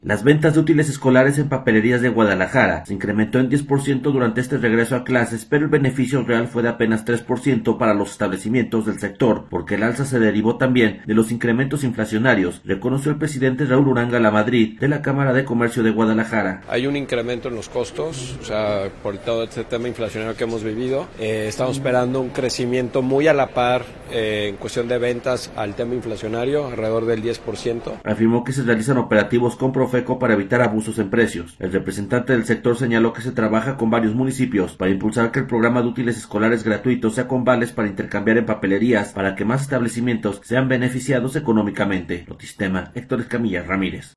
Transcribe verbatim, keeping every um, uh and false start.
Las ventas de útiles escolares en papelerías de Guadalajara se incrementó en diez por ciento durante este regreso a clases, pero el beneficio real fue de apenas tres por ciento para los establecimientos del sector, porque el alza se derivó también de los incrementos inflacionarios, reconoció el presidente Raúl Uranga Lamadrid de la Cámara de Comercio de Guadalajara. Hay un incremento en los costos, o sea, por todo este tema inflacionario que hemos vivido. Eh, estamos esperando un crecimiento muy a la par eh, en cuestión de ventas al tema inflacionario, alrededor del diez por ciento. Afirmó que se realizan operativos con Profeco para evitar abusos en precios. El representante del sector señaló que se trabaja con varios municipios para impulsar que el programa de útiles escolares gratuitos sea con vales para intercambiar en papelerías para que más establecimientos sean beneficiados económicamente. Notistema, Héctor Escamilla Ramírez.